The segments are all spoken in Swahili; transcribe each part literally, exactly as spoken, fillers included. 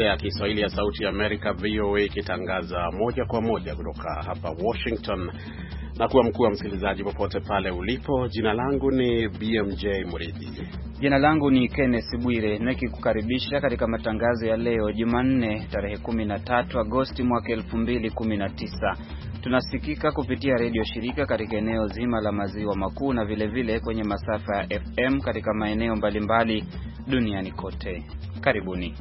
ya Kiswahili ya Sauti ya Amerika V O A ikitangaza moja kwa moja kutoka hapa Washington. Na kuwa mkuu wa msikilizaji popote pale ulipo, jina langu ni B M J Mridhi. Jina langu ni Kenneth Bwire, nikikukaribisha katika matangazo ya leo Jumanne tarehe kumi na tatu Agosti mwaka elfu mbili kumi na tisa. Tunasikika kupitia redio shirika katika eneo zima la maziwa makuu na vile vile kwenye masafa ya F M katika maeneo mbalimbali duniani kote. Karibuni.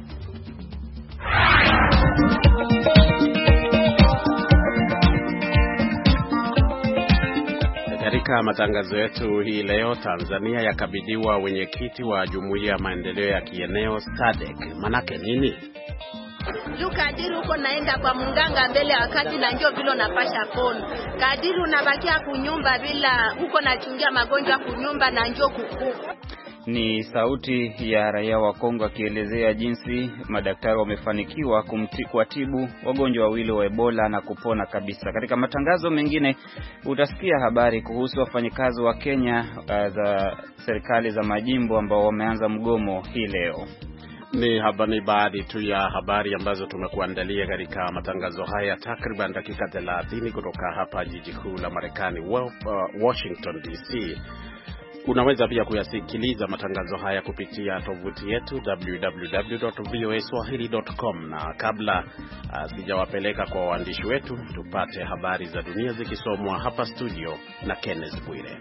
Katika matangazo yetu hii leo, Tanzania yakabidhiwa wenyekiti wa Jumuiya ya Maendeleo ya Kieneo SADC. Manake nini? Juu kadiri uko naenda kwa munganga mbele wakati na njoo vile unapasha kono. Kadiri unabakia kunyumba bila uko nachungia magonjwa kunyumba na njoo kukufa. Ni sauti ya raia wa Kongo akielezea jinsi madaktari wamefanikiwa kumtibu wagonjwa wawili wa Ebola na kupona kabisa. Katika matangazo mengine utasikia habari kuhusu wafanyikazi wa Kenya uh, za serikali za majimbo ambao wameanza mgomo hii leo. Ni habari baadhi tu ya habari ambazo tumekuandalia katika matangazo haya takriban dakika thelathini kutoka hapa jiji kuu la Marekani, Washington D C. Unaweza pia kuyasikiliza matangazo haya kupitia tovuti yetu w w w dot v o a swahili dot com. Na kabla uh, sijawapeleka kwa waandishi wetu, tupate habari za dunia zikisomwa hapa studio na Kenneth Bwire.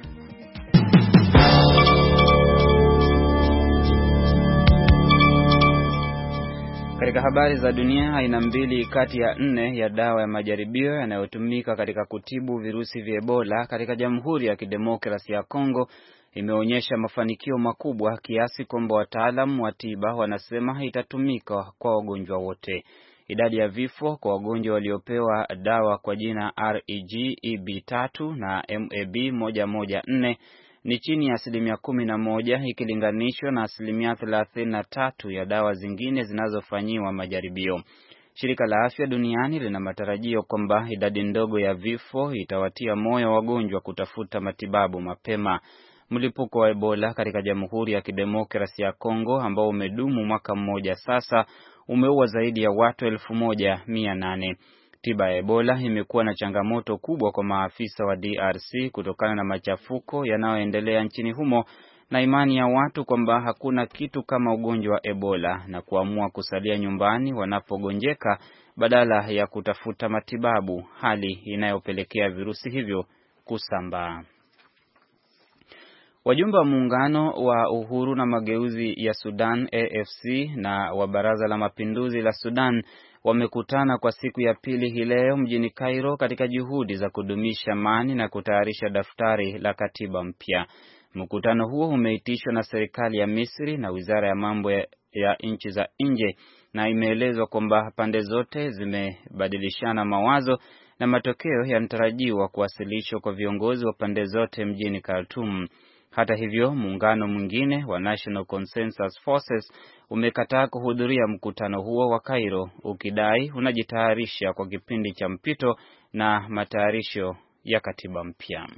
Katika habari za dunia, aina mbili kati ya nne ya dawa ya majaribio yanayotumika katika kutibu virusi vya Ebola katika Jamhuri ya Kidemokrasia ya Kongo imeonyesha mafanikio makubwa kiasi kwamba wataalamu wa tiba wanasema itatumika kwa wagonjwa wote. Idadi ya vifo kwa wagonjwa waliopewa dawa kwa jina R E G E B tatu na M A B moja moja nne ni chini ya asilimia kumi na moja ikilinganishwa na asilimia thelathini na tatu ya dawa zingine zinazofanyiwa majaribio. Shirika la Afya Duniani lina matarajio kwamba idadi ndogo ya vifo itawatia moyo wagonjwa kutafuta matibabu mapema. Mlipuko wa Ebola katika Jamhuri ya Kidemokrasia ya Kongo ambao umedumu mwaka mmoja sasa umeua zaidi ya watu elfu moja mia nane. Tiba ya Ebola imekuwa na changamoto kubwa kwa maafisa wa D R C kutokana na machafuko yanayoendelea nchini humo na imani ya watu kwamba hakuna kitu kama ugonjwa wa Ebola na kuamua kusalia nyumbani wanapogonjeka badala ya kutafuta matibabu, hali inayopelekea virusi hivyo kusambaa. Wajumbe wa muungano wa uhuru na mageuzi ya Sudan A F C na wa Baraza la Mapinduzi la Sudan wamekutana kwa siku ya pili hii leo mjini Cairo katika juhudi za kudumisha amani na kutayarisha daftari la katiba mpya. Mkutano huo umeitishwa na serikali ya Misri na Wizara ya Mambo ya, ya Nchi za Nje na imeelezwa kwamba pande zote zimebadilishana mawazo na matokeo yanatarajiwa kuwasilishwa kwa viongozi wa pande zote mjini Khartoum. Hata hivyo, muungano mwingine wa National Consensus Forces umekataa kuhudhuria mkutano huo wa Cairo ukidai unajitayarisha kwa kipindi cha mpito na matayarisho ya katiba mpya.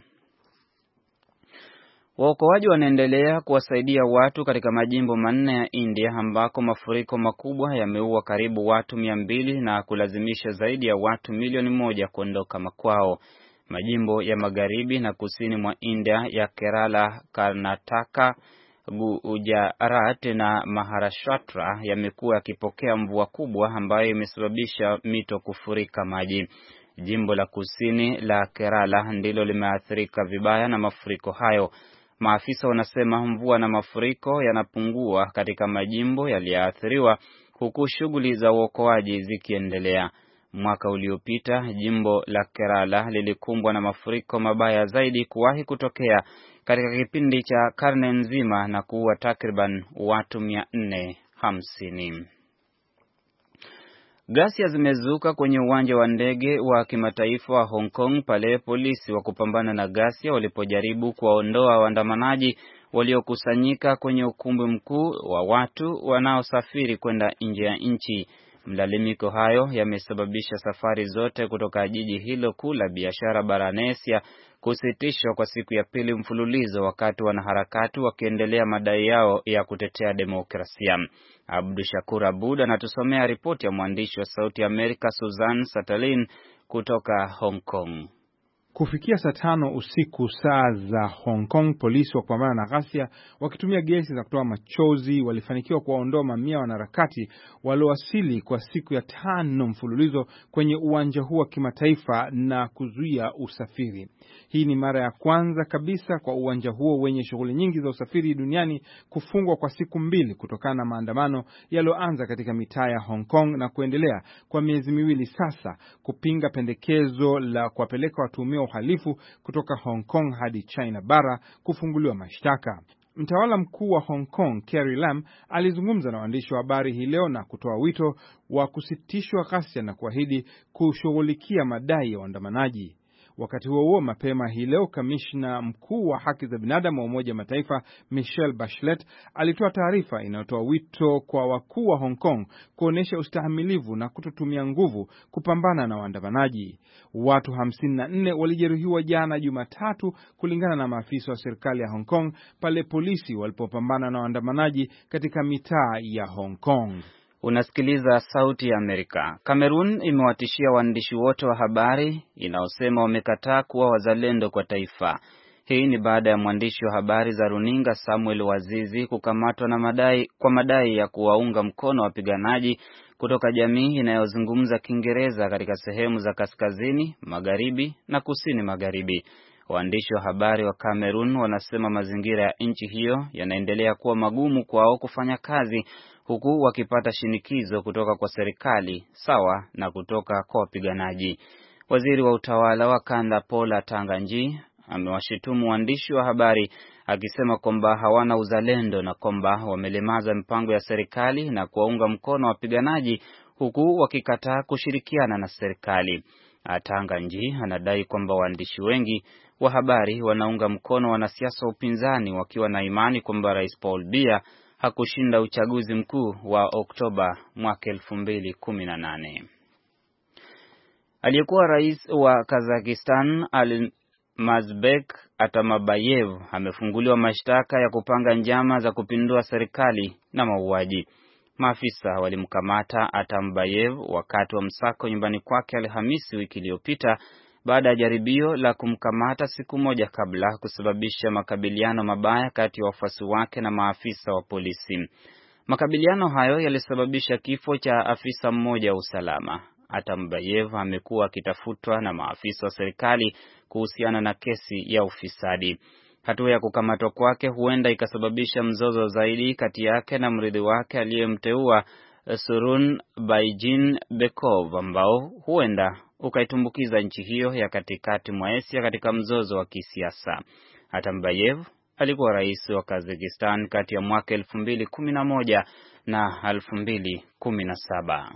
Waokoaji wanaendelea kuwasaidia watu katika majimbo manne ya India ambako mafuriko makubwa yameua karibu watu mia mbili na kulazimisha zaidi ya watu milioni moja kuondoka makwao. Majimbo ya magharibi na kusini mwa India ya Kerala, Karnataka, Gujarat na Maharashtra yamekuwa yakipokea mvua kubwa ambayo imesababisha mito kufurika maji. Jimbo la kusini la Kerala ndilo limeathirika vibaya na mafuriko hayo. Maafisa wanasema mvua na mafuriko yanapungua katika majimbo yaliyoathiriwa huku shughuli za uokoaji zikiendelea. Mwaka uliopita jimbo la Kerala lilikumbwa na mafuriko mabaya zaidi kuwahi kutokea katika kipindi cha karne nzima na kuua takriban watu mia nne hamsini. Ghasia zimezuka kwenye uwanja wa ndege wa kimataifa wa Hong Kong pale polisi wa kupambana na ghasia walipojaribu kuwaondoa waandamanaji waliokusanyika kwenye ukumbi mkuu wa watu wanaosafiri kwenda nje ya nchi. Mlalamiko hayo yamesababisha safari zote kutoka jiji hilo kuu la biashara barani Asia kusitishwa kwa siku ya pili mfululizo, wakati wanaharakati wakiendelea madai yao ya kutetea demokrasia. Abdu Shakur Abud anatusomea ripoti ya mwandishi wa Sauti ya Amerika Suzanne Satalin kutoka Hong Kong. Kufikia saa tano usiku saa za Hong Kong, polisi wa kupambana na ghasia wakitumia gesi za kutoa machozi walifanikiwa kuwaondoa mamia wanaharakati waliowasili kwa siku ya tano mfululizo kwenye uwanja huu wa kimataifa na kuzuia usafiri. Hii ni mara ya kwanza kabisa kwa uwanja huo wenye shughuli nyingi za usafiri duniani kufungwa kwa siku mbili kutokana na maandamano yaliyoanza katika mitaa ya Hong Kong na kuendelea kwa miezi miwili sasa kupinga pendekezo la kuwapeleka watuhumiwa uhalifu kutoka Hong Kong hadi China bara kufunguliwa mashtaka. Mtawala mkuu wa Hong Kong Carrie Lam alizungumza na waandishi wa habari hii leo na kutoa wito wa kusitishwa ghasia na kuahidi kushughulikia madai ya waandamanaji. Wakati huo huo, mapema hii leo kamishna mkuu wa haki za binadamu wa Umoja Mataifa Michelle Bachelet alitoa taarifa inayotoa wito kwa wakuu wa Hong Kong kuonesha ustahimilivu na kutotumia nguvu kupambana na waandamanaji. Watu hamsini na nne walijeruhiwa jana Jumatatu kulingana na maafisa wa serikali ya Hong Kong pale polisi walipopambana na waandamanaji katika mitaa ya Hong Kong. Unasikiliza Sauti ya Amerika. Kamerun imewatishia waandishi wote wa habari inaosema wamekataa kuwa wazalendo kwa taifa. Hii ni baada ya mwandishi wa habari za runinga Samuel Wazizi kukamatwa na madai kwa madai ya kuwaunga mkono wapiganaji kutoka jamii inayozungumza Kiingereza katika sehemu za kaskazini, magharibi na kusini magharibi. Waandishi wa habari wa Kamerun wanasema mazingira ya nchi hiyo yanaendelea kuwa magumu kwao kufanya kazi, huku wakipata shinikizo kutoka kwa serikali sawa na kutoka kwa wapiganaji. Waziri wa utawala wa kanda Paula Tanganji amewashitumu waandishi wa habari akisema kwamba hawana uzalendo na kwamba wamelemaza mpango ya serikali na kuwaunga mkono wapiganaji huku wakikataa kushirikiana na serikali. Tanganji anadai kwamba waandishi wengi wa habari wanaunga mkono wanasiasa wa upinzani wakiwa na imani kwamba Rais Paul Biya hakushinda uchaguzi mkuu wa Oktoba mwaka elfu mbili kumi na nane. Aliyekuwa rais wa Kazakhstan Almazbek Atambayev amefunguliwa mashtaka ya kupanga njama za kupindua serikali na mauaji. Maafisa walimkamata Atambayev wakati wa msako nyumbani kwake Alhamisi wiki iliyopita baada ya jaribio la kumkamata siku moja kabla kusababisha makabiliano mabaya kati ya wafuasi wake na maafisa wa polisi. Makabiliano hayo yalisababisha kifo cha afisa mmoja wa usalama. Atambayev amekuwa akitafutwa na maafisa wa serikali kuhusiana na kesi ya ufisadi. Hatua ya kukamatwa kwake huenda ikasababisha mzozo zaidi kati yake na mrithi wake aliyemteua Surun Baijin Bekov, ambao huenda ukaitumbukiza nchi hiyo ya katikati mwa Asia katika mzozo wa kisiasa. Atambayev alikuwa rais wa Kazakhstan kati ya mwaka elfu mbili kumi na moja na elfu mbili kumi na saba.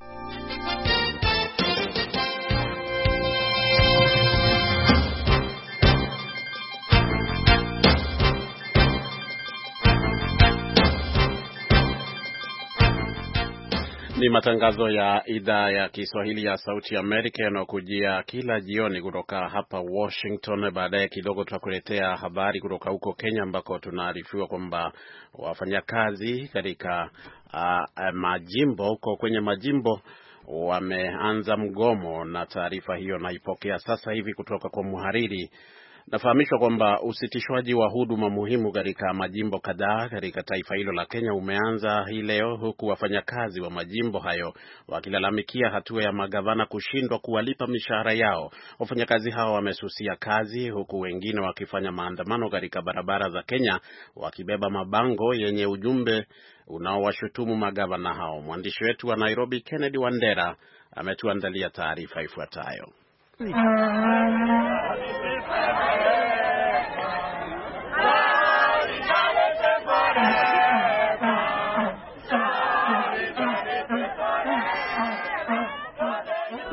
Ni matangazo ya idhaa ya Kiswahili ya Sauti Amerika yanayokujia kila jioni kutoka hapa Washington. Baadaye kidogo tutakuletea habari kutoka huko Kenya ambako tunaarifiwa kwamba wafanyakazi katika uh, majimbo huko kwenye majimbo wameanza mgomo, na taarifa hiyo naipokea sasa hivi kutoka kwa mhariri. Nafahamishwa kwamba usitishwaji wa huduma muhimu katika majimbo kadhaa katika taifa hilo la Kenya umeanza hii leo, huku wafanyakazi wa majimbo hayo wakilalamikia hatua ya magavana kushindwa kuwalipa mishahara yao. Wafanyakazi hao wamesusia kazi, huku wengine wakifanya maandamano katika barabara za Kenya wakibeba mabango yenye ujumbe unaowashutumu magavana hao. Mwandishi wetu wa Nairobi Kennedy Wandera ametuandalia taarifa ifuatayo.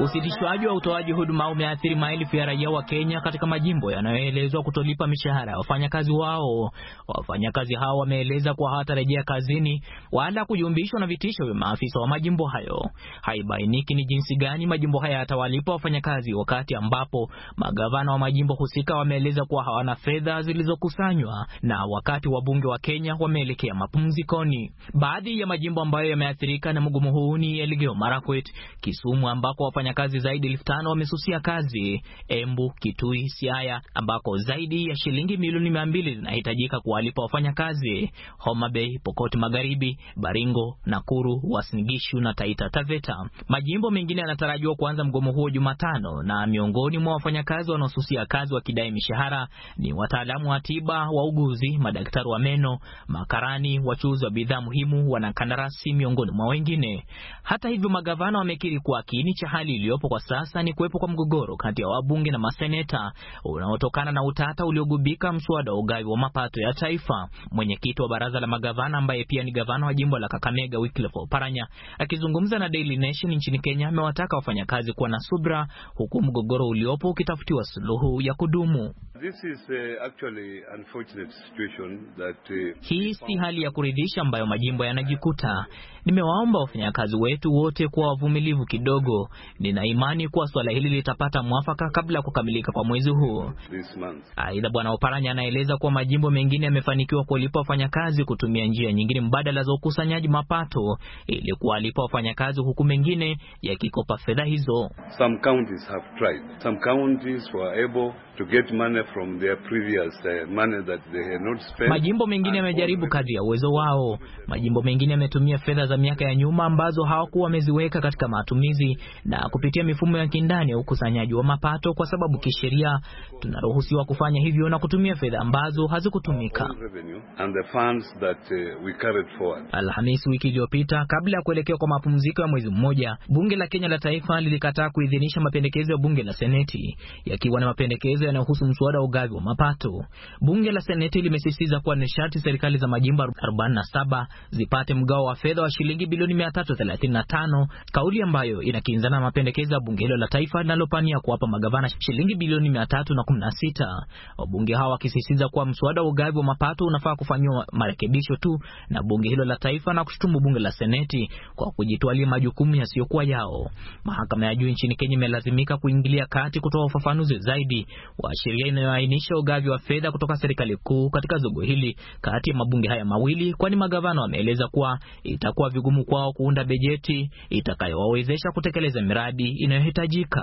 Usitishwaji wa utoaji huduma umeathiri maelfu ya raia wa Kenya katika majimbo yanayoelezwa kutolipa mishahara ya wafanyakazi wao. Wafanyakazi hao wameeleza kuwa hawatarejea kazini wala kuyumbishwa na vitisho vya maafisa wa majimbo hayo. Haibainiki ni jinsi gani majimbo haya yatawalipa wafanyakazi wakati ambapo magavana wa majimbo husika wameeleza kuwa hawana fedha zilizokusanywa na wakati wabunge wa Kenya wameelekea mapumzikoni. Baadhi ya majimbo ambayo yameathirika na mgomo huu ni Elgeyo Marakwet, Kisumu ambako wafanyakazi zaidi elfu tano wamesusia kazi, Embu, Kitui, Siaya ambako zaidi ya shilingi milioni mia mbili zinahitajika kuwalipa wafanyakazi, Homa Bay, Pokot Magharibi, Baringo, Nakuru, Uasin Gishu na Taita Taveta. Majimbo mengine yanatarajiwa kuanza mgomo huo Jumatano, na miongoni mwa wafanyakazi wanaosusia kazi wakidai mishahara ni wataalamu wa tiba, wauguzi, madaktari wa meno, makarani, wachuuzi wa bidhaa muhimu, wanakandarasi miongoni mwa wengine. Hata hivyo, magavana wamekiri kuwa kiini cha hali iliyopo kwa sasa ni kuwepo kwa mgogoro kati ya wabunge na maseneta unaotokana na utata uliogubika mswada wa ugavi wa mapato ya taifa. Mwenyekiti wa baraza la magavana ambaye pia ni gavana wa jimbo la Kakamega, Wycliffe Oparanya, akizungumza na Daily Nation nchini Kenya, amewataka wafanyakazi kuwa na subra huku mgogoro uliopo ukitafutiwa suluhu ya kudumu. This is uh, actually unfortunate situation that uh, hii si hali ya kuridhisha ambayo majimbo yanajikuta. Nimewaomba wafanyakazi wetu wote kuwa wavumilivu kidogo. Nina imani kuwa swala hili litapata mwafaka kabla kukamilika kwa mwezi huu. Aidha, Bwana Oparanya anaeleza kuwa majimbo mengine yamefanikiwa kuwalipa wafanyakazi kutumia njia nyingine mbadala za ukusanyaji mapato ili kuwalipa wafanyakazi, huku mengine yakikopa fedha hizo. Some counties have tried. Some counties were able to get money from their previous uh, money that they had not spent. Majimbo mengine yamejaribu kadri ya uwezo wao. Majimbo mengine yametumia fedha za miaka ya nyuma ambazo hawakuwa wameziweka katika matumizi na kupitia mifumo ya kindani ya ukusanyaji wa mapato, kwa sababu kisheria tunaruhusiwa kufanya hivyo na kutumia fedha ambazo hazikutumika. And the funds that uh, we carried forward. Alhamisi wiki iliyopita, kabla ya kuelekea kwa mapumziko ya mwezi mmoja, bunge la Kenya la taifa lilikataa kuidhinisha mapendekezo ya bunge la Seneti, yakiwa na mapendekezo yanayohusu mswada wa ugavi wa mapato. Bunge la Seneti limesisitiza kuwa ni sharti serikali za majimbo arobaini na saba zipate mgao wa fedha wa shilingi bilioni mia tatu thelathini na tano, kauli ambayo inakinzana na mapendekezo ya bunge hilo la taifa linalopania kuwapa magavana shilingi bilioni mia tatu kumi na sita. Wabunge hawa wakisisitiza kuwa mswada wa ugavi wa mapato unafaa kufanywa marekebisho tu na bunge hilo la taifa, na kushutumu bunge la Seneti kwa kujitwalia majukumu yasiyokuwa yao. Mahakama ya juu nchini Kenya imelazimika kuingilia kati kutoa ufafanuzi zaidi wa sheria inayoainisha ugavi wa fedha kutoka serikali kuu katika zogo hili kati ya mabunge haya mawili, kwani magavana wameeleza kuwa itakuwa vigumu kwao kuunda bajeti itakayowawezesha kutekeleza miradi inayohitajika.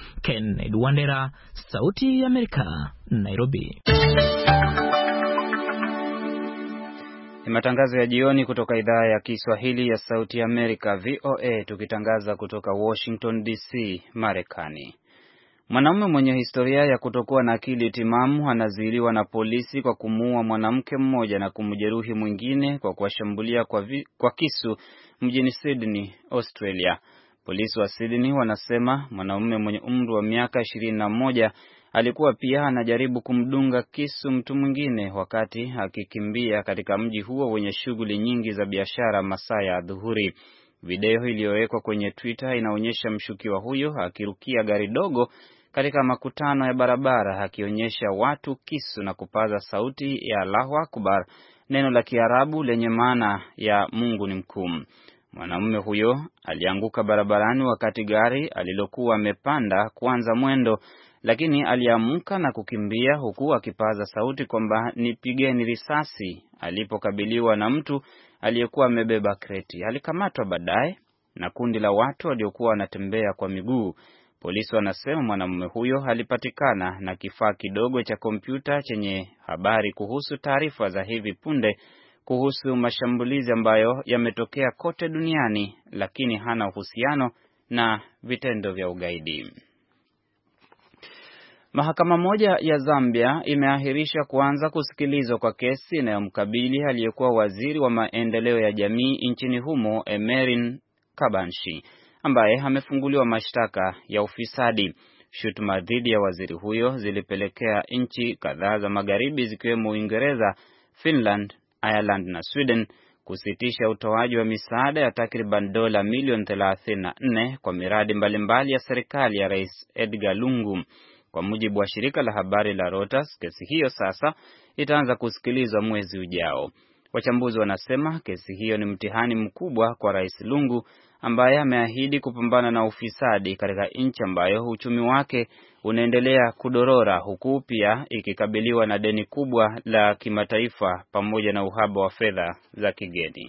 Ken Wandera, Sauti ya Amerika, Nairobi. Ni matangazo ya jioni kutoka idhaa ya Kiswahili ya Sauti ya Amerika, V O A, tukitangaza kutoka Washington D C, Marekani. Mwanamume mwenye historia ya kutokuwa na akili timamu anazuiliwa na polisi kwa kumuua mwanamke mmoja na kumjeruhi mwingine kwa kuwashambulia kwa, vi, kwa kisu mjini Sydney, Australia. Polisi wa Sydney wanasema mwanamume mwenye umri wa miaka ishirini na moja alikuwa pia anajaribu kumdunga kisu mtu mwingine wakati akikimbia katika mji huo wenye shughuli nyingi za biashara masaa ya adhuhuri. Video iliyowekwa kwenye Twitter inaonyesha mshukiwa huyo akirukia gari dogo katika makutano ya barabara akionyesha watu kisu na kupaza sauti ya Allahu Akbar, neno la Kiarabu lenye maana ya Mungu ni mkuu. Mwanamume huyo alianguka barabarani wakati gari alilokuwa amepanda kuanza mwendo, lakini aliamka na kukimbia huku akipaza sauti kwamba nipigeni risasi alipokabiliwa na mtu aliyekuwa amebeba kreti. Alikamatwa baadaye na kundi la watu waliokuwa wanatembea kwa miguu. Polisi wanasema mwanamume huyo alipatikana na kifaa kidogo cha kompyuta chenye habari kuhusu taarifa za hivi punde kuhusu mashambulizi ambayo yametokea kote duniani, lakini hana uhusiano na vitendo vya ugaidi. Mahakama moja ya Zambia imeahirisha kuanza kusikilizwa kwa kesi inayomkabili aliyekuwa waziri wa maendeleo ya jamii nchini humo, Emerin Kabanshi, ambaye amefunguliwa mashtaka ya ufisadi. Shutuma dhidi ya waziri huyo zilipelekea nchi kadhaa za magharibi zikiwemo Uingereza, Finland, Ireland na Sweden kusitisha utoaji wa misaada ya takriban dola milioni thelathini na nne kwa miradi mbalimbali ya serikali ya Rais Edgar Lungu. Kwa mujibu wa shirika la habari la Reuters, kesi hiyo sasa itaanza kusikilizwa mwezi ujao. Wachambuzi wanasema kesi hiyo ni mtihani mkubwa kwa Rais Lungu ambaye ameahidi kupambana na ufisadi katika nchi ambayo uchumi wake unaendelea kudorora, huku pia ikikabiliwa na deni kubwa la kimataifa pamoja na uhaba wa fedha za kigeni.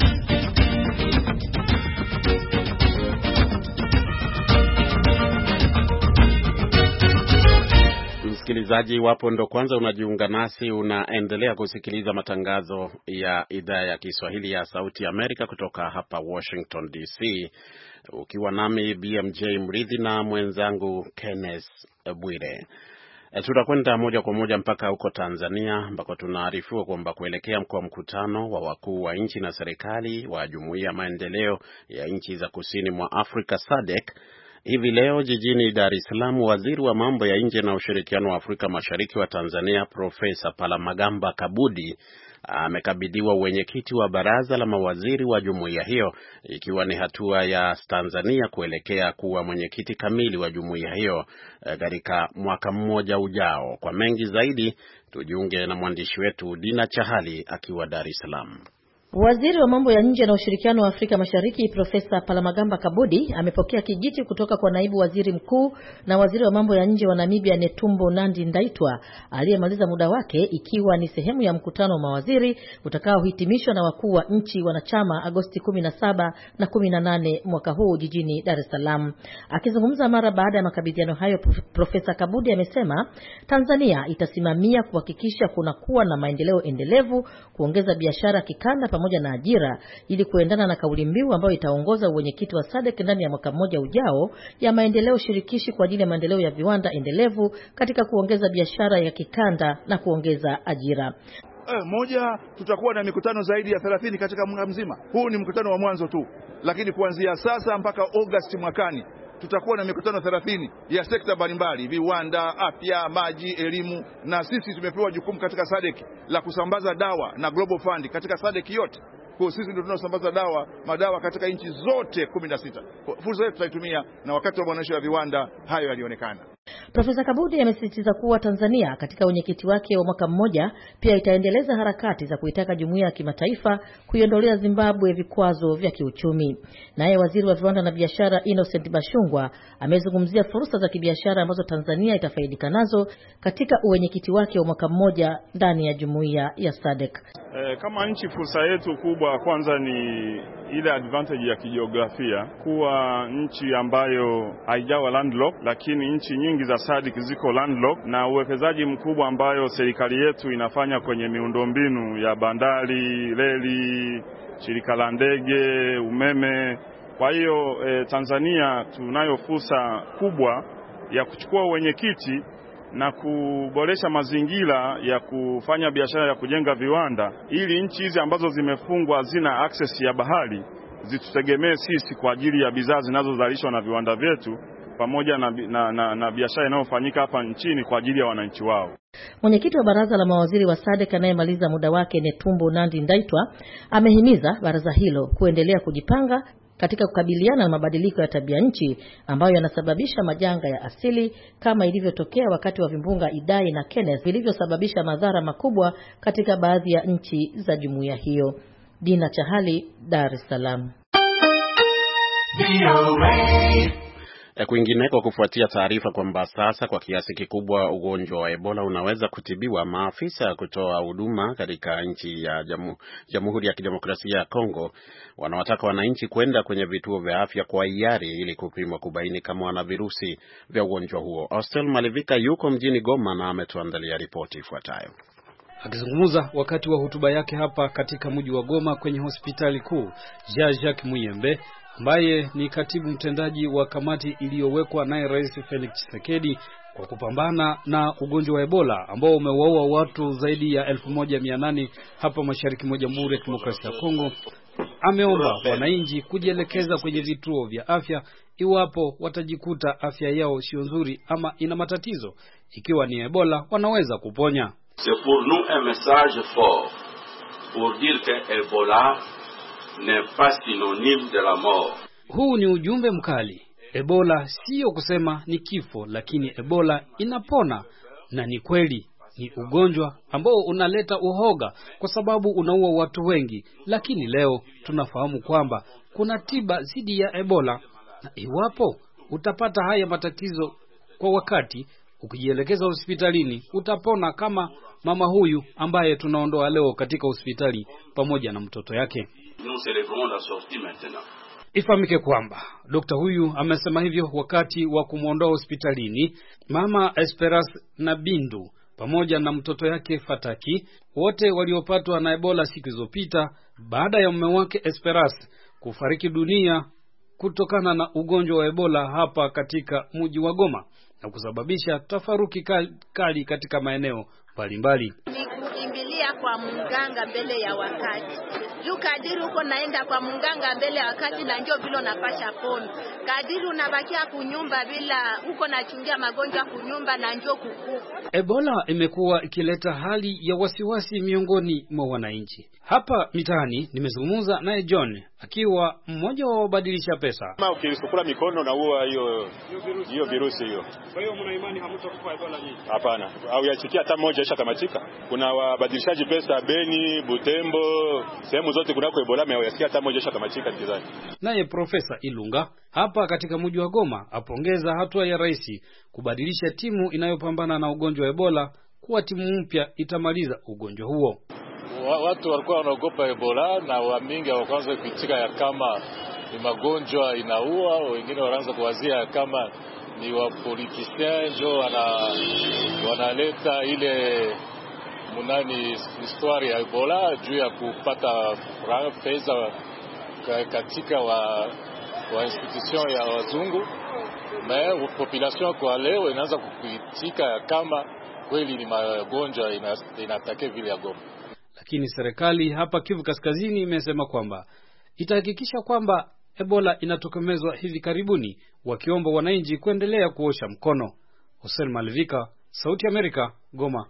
Msikilizaji, wapo ndo kwanza unajiunga nasi, unaendelea kusikiliza matangazo ya idhaa ya Kiswahili ya Sauti ya Amerika kutoka hapa Washington D C, ukiwa nami B M J Mridhi na mwenzangu Kenneth Bwire. E, tutakwenda moja kwa moja mpaka huko Tanzania ambako tunaarifiwa kwamba kuelekea kwa mkutano wa wakuu wa nchi na serikali wa Jumuiya ya Maendeleo ya Nchi za Kusini mwa Afrika S A D C hivi leo jijini Dar es Salaam, waziri wa mambo ya nje na ushirikiano wa Afrika Mashariki wa Tanzania Profesa Palamagamba Kabudi amekabidhiwa uwenyekiti wa baraza la mawaziri wa jumuiya hiyo, ikiwa ni hatua ya Tanzania kuelekea kuwa mwenyekiti kamili wa jumuiya hiyo katika mwaka mmoja ujao. Kwa mengi zaidi tujiunge na mwandishi wetu Dina Chahali akiwa Dar es Salaam. Waziri wa mambo ya nje na ushirikiano wa Afrika Mashariki Profesa Palamagamba Kabudi amepokea kijiti kutoka kwa naibu waziri mkuu na waziri wa mambo ya nje wa Namibia Netumbo Nandi-Ndaitwah aliyemaliza muda wake, ikiwa ni sehemu ya mkutano wa mawaziri utakaohitimishwa na wakuu wa nchi wanachama Agosti kumi na saba na kumi na nane mwaka huu jijini Dar es Salaam. Akizungumza mara baada ya makabidhiano hayo, Profesa Kabudi amesema Tanzania itasimamia kuhakikisha kuna kuwa na maendeleo endelevu, kuongeza biashara kikanda pamoja na ajira, ili kuendana na kauli mbiu ambayo itaongoza uwenyekiti wa S A D C ndani ya mwaka mmoja ujao ya maendeleo shirikishi kwa ajili ya maendeleo ya viwanda endelevu katika kuongeza biashara ya kikanda na kuongeza ajira. Eh, moja, tutakuwa na mikutano zaidi ya thelathini katika mwaka mzima. Huu ni mkutano wa mwanzo tu, lakini kuanzia sasa mpaka Agosti mwakani tutakuwa na mikutano thelathini ya sekta mbalimbali, viwanda, afya, maji, elimu, na sisi tumepewa jukumu katika S A D C la kusambaza dawa na Global Fund katika S A D C yote. Kwa sisi ndio tunaosambaza dawa, madawa katika nchi zote kumi na sita. Fursa yetu tutaitumia, na wakati wa maonyesho ya viwanda hayo yalionekana. Profesa Kabudi amesisitiza kuwa Tanzania katika unyekiti wake wa mwaka mmoja pia itaendeleza harakati za kuitaka jumuiya ya kimataifa kuiondolea Zimbabwe vikwazo vya kiuchumi. Naye waziri wa viwanda na biashara Innocent Bashungwa amezungumzia fursa za kibiashara ambazo Tanzania itafaidika nazo katika uwenyekiti wake wa mwaka mmoja ndani ya jumuiya ya S A D C. E, kama nchi, fursa yetu kubwa kwanza ni ile advantage ya kijiografia, kuwa nchi ambayo haijawa landlocked, lakini nchi nyingi za S A D C ziko landlocked, na uwekezaji mkubwa ambayo serikali yetu inafanya kwenye miundombinu ya bandari, reli, shirika la ndege, umeme. Kwa hiyo e, Tanzania tunayo fursa kubwa ya kuchukua uwenyekiti na kuboresha mazingira ya kufanya biashara ya kujenga viwanda, ili nchi hizi ambazo zimefungwa zina access ya bahari zitutegemee sisi kwa ajili ya bidhaa zinazozalishwa na viwanda vyetu, pamoja na, na, na, na biashara inayofanyika hapa nchini kwa ajili ya wananchi wao. Mwenyekiti wa baraza la mawaziri wa S A D C anayemaliza muda wake Netumbo Nandi-Ndaitwah amehimiza baraza hilo kuendelea kujipanga katika kukabiliana na mabadiliko ya tabia nchi ambayo yanasababisha majanga ya asili kama ilivyotokea wakati wa vimbunga Idai na Kenneth vilivyosababisha madhara makubwa katika baadhi ya nchi za jumuiya hiyo. Dina Chahali, Dar es Salaam. Kwingineko, kufuatia taarifa kwamba sasa kwa kiasi kikubwa ugonjwa wa Ebola unaweza kutibiwa, maafisa kutoa huduma katika nchi ya jamu, Jamhuri ya Kidemokrasia ya Kongo wanawataka wananchi kwenda kwenye vituo vya afya kwa hiari ili kupimwa kubaini kama wana virusi vya ugonjwa huo. Austel Malivika yuko mjini Goma na ametuandalia ripoti ifuatayo. Akizungumza wakati wa hotuba yake hapa katika mji wa Goma kwenye hospitali kuu, Jean-Jacques Muyembe ambaye ni katibu mtendaji wa kamati iliyowekwa naye Rais Felix Tshisekedi kwa kupambana na ugonjwa wa Ebola ambao umewaua watu zaidi ya elfu moja mia nane hapa mashariki mwa Jamhuri ya Kidemokrasia ya Kongo, ameomba wananchi kujielekeza kwenye vituo vya afya iwapo watajikuta afya yao sio nzuri ama ina matatizo. Ikiwa ni Ebola, wanaweza kuponya. C'est pour nous un message fort pour dire que Ebola n'est pas synonyme de la mort. Huu ni ujumbe mkali. Ebola sio kusema ni kifo, lakini Ebola inapona, na ni kweli ni ugonjwa ambao unaleta uhoga kwa sababu unaua watu wengi, lakini leo tunafahamu kwamba kuna tiba dhidi ya Ebola, na iwapo utapata haya matatizo kwa wakati, ukijielekeza hospitalini utapona, kama mama huyu ambaye tunaondoa leo katika hospitali pamoja na mtoto yake. Ifahamike kwamba dokta huyu amesema hivyo wakati wa kumuondoa hospitalini mama Esperance na Bindu pamoja na mtoto yake Fataki, wote waliopatwa na Ebola siku zilizopita baada ya mume wake Esperance kufariki dunia kutokana na ugonjwa wa Ebola hapa katika mji wa Goma na kusababisha tafaruki kali, kali katika maeneo mbalimbali. Kukimbilia kwa mganga mbele ya wakati. Juu kadiri uko naenda kwa mganga mbele ya wakati na ndio vile unapasha pona. Kadiri unabakia kunyumba bila uko nachungia magonjwa kunyumba na ndio kukufa. Ebola imekuwa ikileta hali ya wasiwasi miongoni mwa wananchi. Hapa mitaani nimezungumza naye John akiwa mmoja wa wabadilisha pesa. Kama ukisukula mikono na huwa hiyo hiyo virusi hiyo. Kwa hiyo mna imani hamtakufa Ebola nyinyi? Hapana. Au yachikia hata moja isha kamatika. Kuna wabadilishaji pesa Beni, Butembo, sehemu zote kunako Ebola hayasikia hata moja isha kamatika nikizani. Naye Profesa Ilunga hapa katika mji wa Goma apongeza hatua ya rais kubadilisha timu inayopambana na ugonjwa wa Ebola kuwa timu mpya itamaliza ugonjwa huo. Watu walikuwa wanaogopa Ebola na wamingi wakaanza kuitika ya kama ni magonjwa inaua, wengine wanaanza kuwazia kama ni wa politician ndio wana wanaleta ile munani historia ya Ebola juu ya kupata pesa katika wa wa institution ya wazungu. Mais population kwa leo inaanza kuitika kama kweli ni magonjwa inatake vile ya Goma. Lakini serikali hapa Kivu Kaskazini imesema kwamba itahakikisha kwamba Ebola inatokomezwa hivi karibuni, wakiomba wananchi kuendelea kuosha mkono. Hussein Malvika, Sauti ya Amerika, Goma.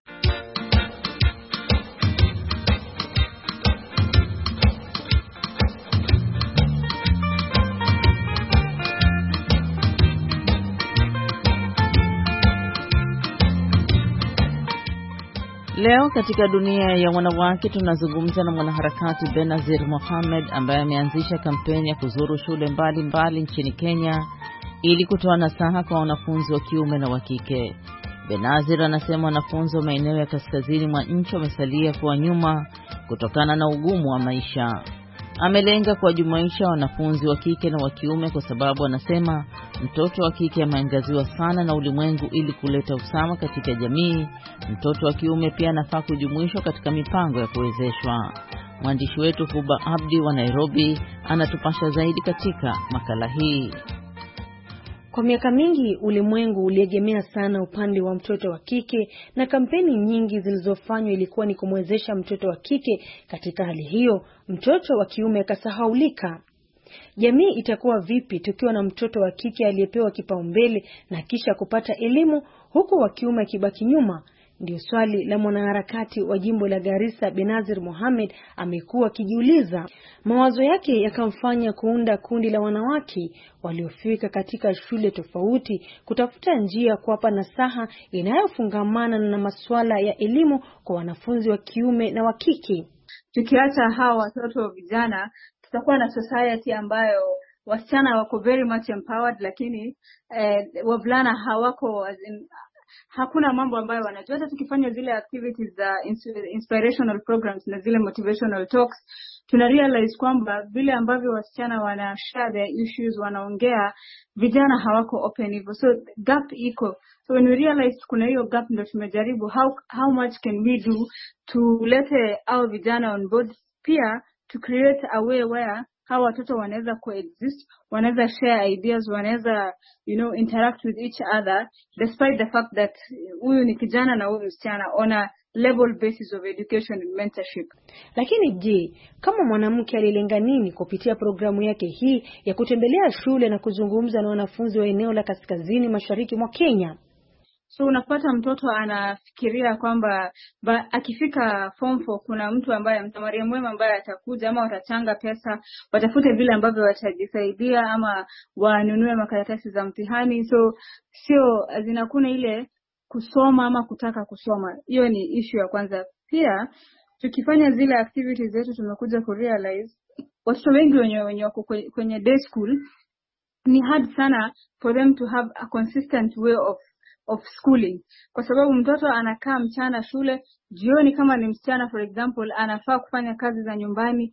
Leo katika dunia ya wanawake tunazungumza na mwanaharakati Benazir Mohamed ambaye ameanzisha kampeni ya kuzuru shule mbalimbali mbali nchini Kenya ili kutoa nasaha kwa wanafunzi wa kiume na wa kike. Benazir anasema wanafunzi wa maeneo ya kaskazini mwa nchi wamesalia kwa nyuma kutokana na ugumu wa maisha. Amelenga kuwajumuisha wanafunzi wa kike na wa kiume kwa sababu anasema mtoto wa kike ameangaziwa sana na ulimwengu ili kuleta usawa katika jamii. Mtoto wa kiume pia anafaa kujumuishwa katika mipango ya kuwezeshwa. Mwandishi wetu Huba Abdi wa Nairobi anatupasha zaidi katika makala hii. Kwa miaka mingi ulimwengu uliegemea sana upande wa mtoto wa kike na kampeni nyingi zilizofanywa ilikuwa ni kumwezesha mtoto wa kike. Katika hali hiyo, mtoto wa kiume akasahaulika. Jamii itakuwa vipi tukiwa na mtoto wa kike aliyepewa kipaumbele na kisha kupata elimu huku wa kiume akibaki nyuma? Ndio swali la mwanaharakati wa jimbo la Garissa Benazir Mohamed amekuwa akijiuliza. Mawazo yake yakamfanya kuunda kundi la wanawake waliofika katika shule tofauti kutafuta njia kuwapa nasaha inayofungamana na masuala ya elimu kwa wanafunzi wa kiume na wa kike. Tukiacha hawa watoto vijana, tutakuwa na society ambayo wasichana wako very much empowered, lakini eh, wavulana hawako as in, hakuna mambo ambayo wanajua. Hata tukifanya zile activities za uh, inspirational programs na zile motivational talks, tuna realize kwamba vile ambavyo wasichana wana share their issues, wanaongea, vijana hawako open hivyo. So gap iko. So when we realize kuna hiyo gap, ndio tumejaribu how how much can we do to let our vijana on board, pia to create a way where hawa watoto wanaweza coexist, wanaweza share ideas, wanaweza you know interact with each other despite the fact that huyu ni kijana na huyu msichana on a level basis of education and mentorship. Lakini je, kama mwanamke alilenga nini kupitia programu yake hii ya kutembelea shule na kuzungumza na wanafunzi wa eneo la kaskazini mashariki mwa Kenya? So unapata mtoto anafikiria kwamba ba, akifika form four kuna mtu ambaye mtamaria mwema ambaye atakuja ama watachanga pesa, watafute vile ambavyo watajisaidia ama wanunue makaratasi za mtihani. So sio zinakuna ile kusoma ama kutaka kusoma. Hiyo ni issue ya kwanza. Pia tukifanya zile activities zetu tumekuja kurealize watoto wengi wenye wenye wako kwenye day school ni hard sana for them to have a consistent way of of schooling, kwa sababu mtoto anakaa mchana shule, jioni kama ni msichana for example anafaa kufanya kazi za nyumbani,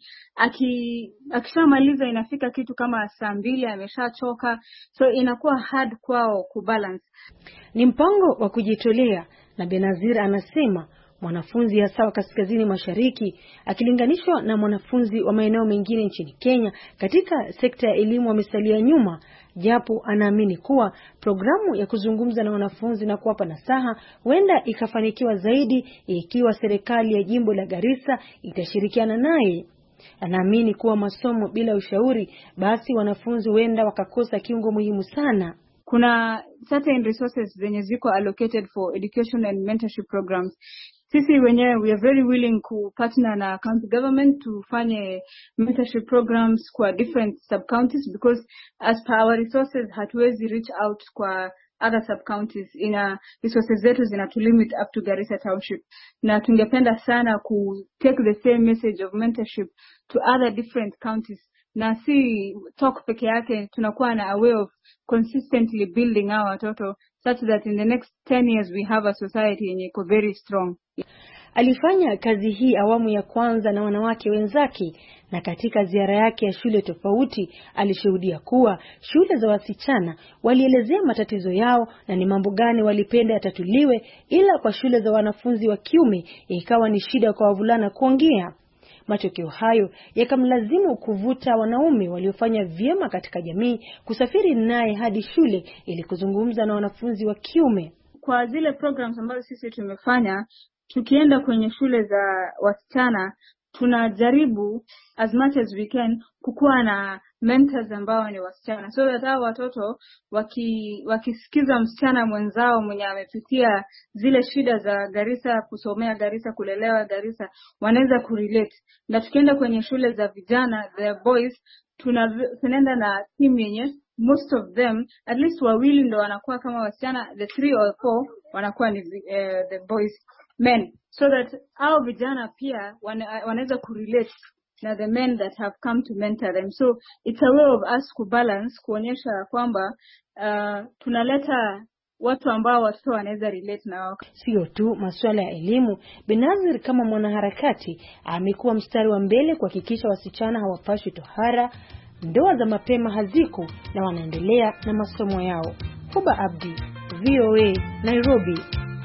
aki akishamaliza inafika kitu kama saa mbili ameshachoka, so inakuwa hard kwao kubalance. Ni mpango wa kujitolea, na Benazir anasema mwanafunzi hasa wa kaskazini mashariki akilinganishwa na mwanafunzi wa maeneo mengine nchini Kenya katika sekta ya elimu amesalia nyuma, japo anaamini kuwa programu ya kuzungumza na wanafunzi na kuwapa nasaha huenda ikafanikiwa zaidi ikiwa serikali ya jimbo la Garissa itashirikiana naye. Anaamini kuwa masomo bila ushauri basi wanafunzi huenda wakakosa kiungo muhimu sana. Kuna certain resources zenye ziko allocated for education and mentorship programs. Sisi wenyewe we are very willing to partner na county government to fanye mentorship programs kwa different sub counties, because as per our resources hatuwezi reach out kwa other sub counties. Ina resources zetu zina to limit up to Garissa Township, na tungependa sana ku take the same message of mentorship to other different counties, na si talk peke yake, tunakuwa na a way of consistently building our watoto such that in the next ten years we have a society yenye iko very strong. Alifanya kazi hii awamu ya kwanza na wanawake wenzake, na katika ziara yake ya shule tofauti alishuhudia kuwa shule za wasichana walielezea matatizo yao na ni mambo gani walipenda yatatuliwe, ila kwa shule za wanafunzi wa kiume ikawa ni shida kwa wavulana kuongea. Matokeo hayo yakamlazimu kuvuta wanaume waliofanya vyema katika jamii kusafiri naye hadi shule ili kuzungumza na wanafunzi wa kiume. Kwa zile programs ambazo sisi tumefanya, tukienda kwenye shule za wasichana tunajaribu as much as we can kukuwa na mentors ambao ni wasichana, so that hao watoto waki wakisikiza msichana mwenzao mwenye amepitia zile shida za Garissa, kusomea Garissa, kulelewa Garissa, wanaweza kurelate. Na tukienda kwenye shule za vijana, the boys, tunaenda na team yenye most of them at least wawili ndo wanakuwa kama wasichana, the three or four wanakuwa ni uh, the boys men, so that our vijana pia wanaweza kurelate na the men that have come to mentor them. So it's a way of us to balance, kuonyesha kwamba uh, tunaleta watu ambao watoto wanaweza relate na wao. Sio tu masuala ya elimu, Benazir kama mwanaharakati amekuwa mstari wa mbele kuhakikisha wasichana hawapashwi tohara, ndoa za mapema haziko na wanaendelea na masomo yao. Huba Abdi, V O A, Nairobi.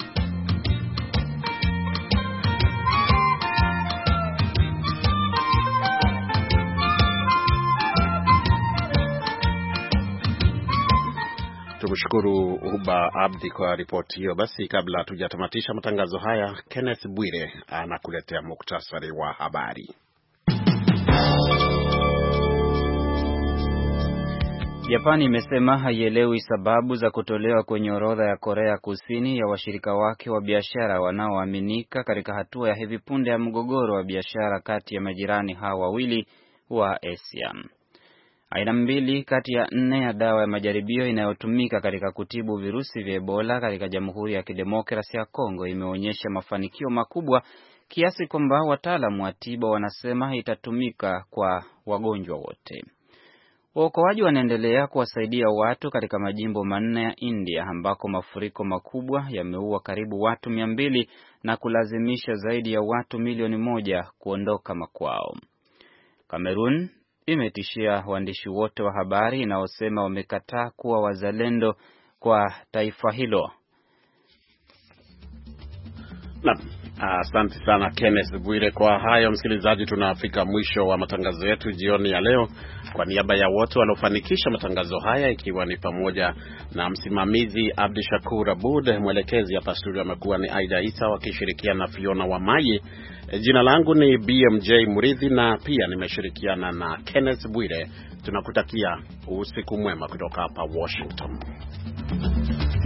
Tumshukuru Huba Abdi kwa ripoti hiyo. Basi kabla tujatamatisha matangazo haya, Kenneth Bwire anakuletea muktasari wa habari. Japani imesema haielewi sababu za kutolewa kwenye orodha ya Korea Kusini ya washirika wake wa biashara wanaoaminika katika hatua ya hivi punde ya mgogoro wa biashara kati ya majirani hao wawili wa Asia. Aina mbili kati ya nne ya dawa ya majaribio inayotumika katika kutibu virusi vya Ebola katika Jamhuri ya Kidemokrasia ya Kongo imeonyesha mafanikio makubwa kiasi kwamba wataalamu wa tiba wanasema itatumika kwa wagonjwa wote. Waokoaji wanaendelea kuwasaidia watu katika majimbo manne ya India ambako mafuriko makubwa yameua karibu watu mia mbili na kulazimisha zaidi ya watu milioni moja kuondoka makwao. Kamerun imetishia waandishi wote wa habari inaosema wamekataa kuwa wazalendo kwa taifa hilo. Na asante uh, sana Kenneth Bwire kwa hayo. Msikilizaji, tunafika mwisho wa matangazo yetu jioni ya leo. Kwa niaba ya wote waliofanikisha matangazo haya, ikiwa ni pamoja na msimamizi Abdi Shakur Abud, mwelekezi hapa studio amekuwa ni Aida Isa wakishirikiana na Fiona Wamayi. Jina langu ni B M J Muridhi na pia nimeshirikiana na Kenneth Bwire. Tunakutakia usiku mwema kutoka hapa Washington.